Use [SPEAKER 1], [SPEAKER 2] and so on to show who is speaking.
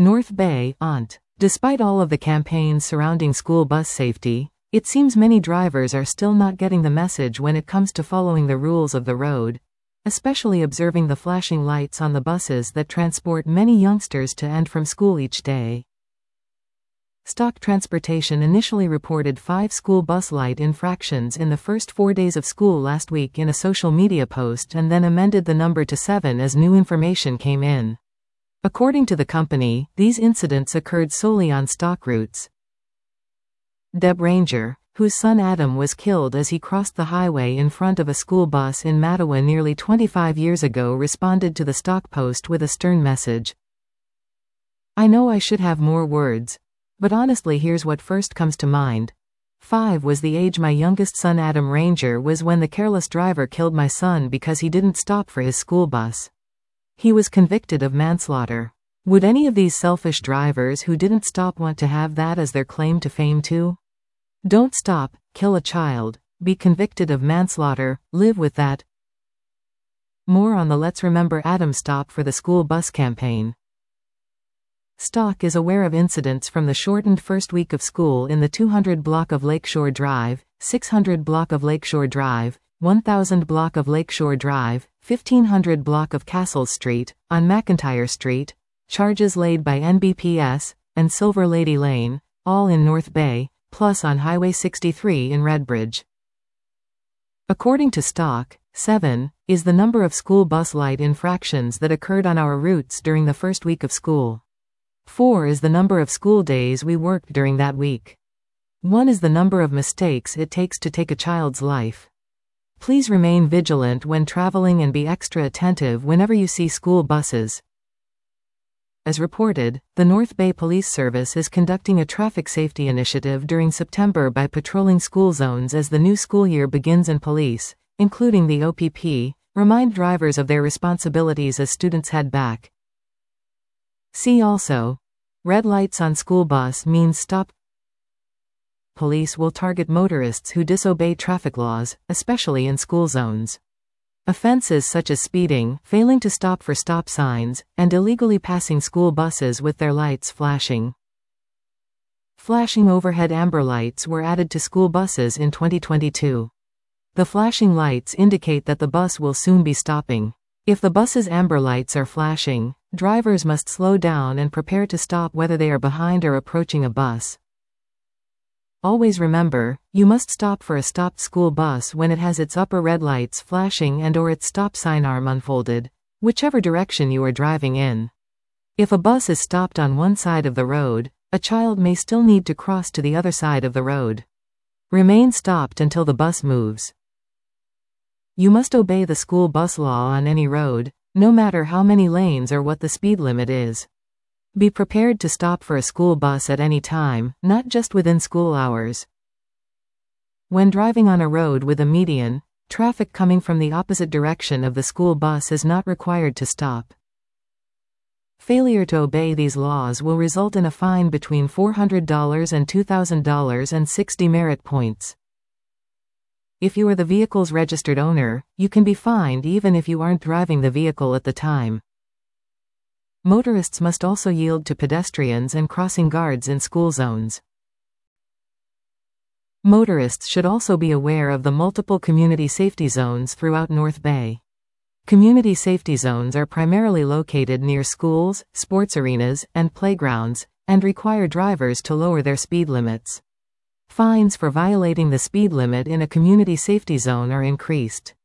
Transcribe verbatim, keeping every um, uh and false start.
[SPEAKER 1] North Bay, Ont. Despite all of the campaigns surrounding school bus safety, it seems many drivers are still not getting the message when it comes to following the rules of the road, especially observing the flashing lights on the buses that transport many youngsters to and from school each day. Stock Transportation initially reported five school bus light infractions in the first four days of school last week in a social media post and then amended the number to seven as new information came in. According to the company, these incidents occurred solely on stock routes. Deb Ranger, whose son Adam was killed as he crossed the highway in front of a school bus in Mattawa nearly twenty-five years ago, responded to the stock post with a stern message. "I know I should have more words, but honestly here's what first comes to mind. Five was the age my youngest son Adam Ranger was when the careless driver killed my son because he didn't stop for his school bus. He was convicted of manslaughter. Would any of these selfish drivers who didn't stop want to have that as their claim to fame too? Don't stop, kill a child, be convicted of manslaughter, live with that." More on the Let's Remember Adam Stop for the School Bus campaign. Stock is aware of incidents from the shortened first week of school in the two hundred block of Lakeshore Drive, six hundred block of Lakeshore Drive, one thousand block of Lakeshore Drive, fifteen hundred block of Castle Street, on McIntyre Street, charges laid by N B P S, and Silver Lady Lane, all in North Bay, plus on Highway sixty-three in Redbridge. According to Stock, seven is the number of school bus light infractions that occurred on our routes during the first week of school. four is the number of school days we worked during that week. one is the number of mistakes it takes to take a child's life. Please remain vigilant when traveling and be extra attentive whenever you see school buses. As reported, the North Bay Police Service is conducting a traffic safety initiative during September by patrolling school zones as the new school year begins, and police, including the O P P, remind drivers of their responsibilities as students head back. See also, red lights on school bus means stop. Police will target motorists who disobey traffic laws, especially in school zones. Offenses such as speeding, failing to stop for stop signs, and illegally passing school buses with their lights flashing. Flashing overhead amber lights were added to school buses in twenty twenty-two. The flashing lights indicate that the bus will soon be stopping. If the bus's amber lights are flashing, drivers must slow down and prepare to stop whether they are behind or approaching a bus. Always remember, you must stop for a stopped school bus when it has its upper red lights flashing and or its stop sign arm unfolded, whichever direction you are driving in. If a bus is stopped on one side of the road, a child may still need to cross to the other side of the road. Remain stopped until the bus moves. You must obey the school bus law on any road, no matter how many lanes or what the speed limit is. Be prepared to stop for a school bus at any time, not just within school hours. When driving on a road with a median, traffic coming from the opposite direction of the school bus is not required to stop. Failure to obey these laws will result in a fine between four hundred dollars and two thousand dollars and sixty merit points. If you are the vehicle's registered owner, you can be fined even if you aren't driving the vehicle at the time. Motorists must also yield to pedestrians and crossing guards in school zones. Motorists should also be aware of the multiple community safety zones throughout North Bay. Community safety zones are primarily located near schools, sports arenas, and playgrounds, and require drivers to lower their speed limits. Fines for violating the speed limit in a community safety zone are increased.